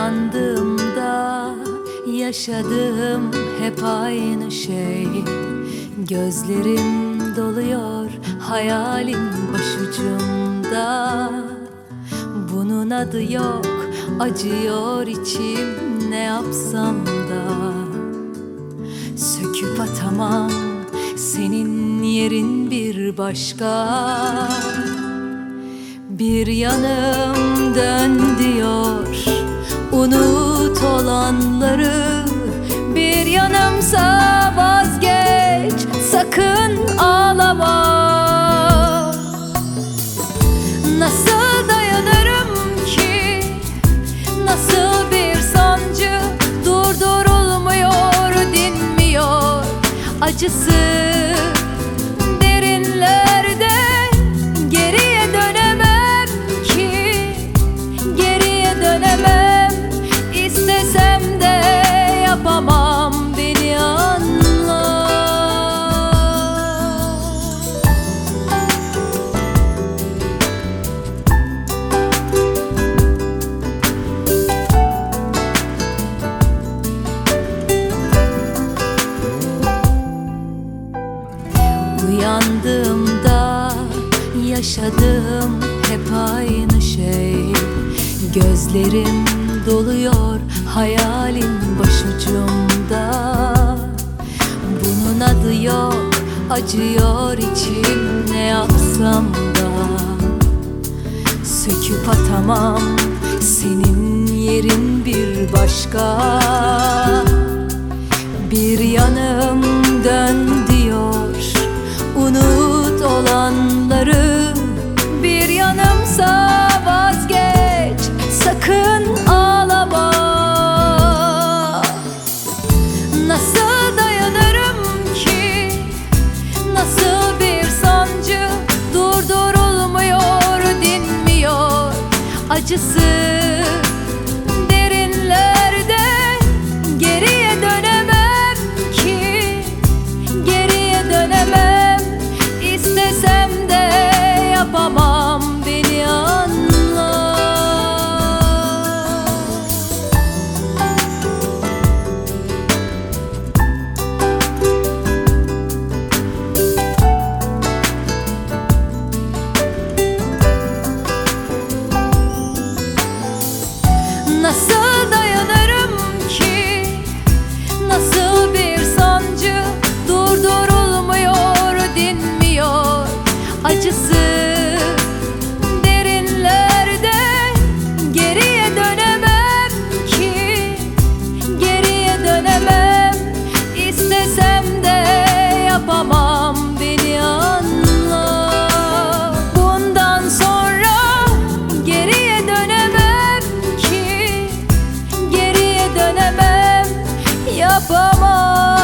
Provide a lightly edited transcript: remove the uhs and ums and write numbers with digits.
Uyandığımda yaşadığım hep aynı şey. Gözlerim doluyor, hayalim başucumda. Bunun adı yok, acıyor içim ne yapsam da. Söküp atamam, senin yerin bir başka. Bir yanım dön diyor, unut olanları. Bir yanımsa vazgeç, sakın ağlama. Nasıl dayanırım ki, nasıl bir sancı durdurulmuyor, dinmiyor acısı derinlerde. Geriye dönemem ki, geriye dönemem. İstesem de yapamam, beni anla. Uyandığımda yaşadığım hep aynı şey. Gözlerim doluyor, hayalim başucumda. Bunun adı yok, acıyor içim ne yapsam da. Söküp atamam, senin yerin bir başka. Bir yanım dön diyor, unut olanları. Bir yanımsa vazgeç, sakın ağlama. Nasıl dayanırım ki, nasıl bir sancı durdurulmuyor, dinmiyor acısı derinlerde. Geriye dönemem ki, geriye dönemem. İstesem de yapamam, beni anla. Nasıl dayanırım ki, nasıl bir sancı durdurulmuyor, dinmiyor acısı derinlerde. Geriye dönemem ki, geriye dönemem. İstesem de yapamam, beni anla. Bundan sonra geriye dönemem ki, geriye dönemem. Yapamam.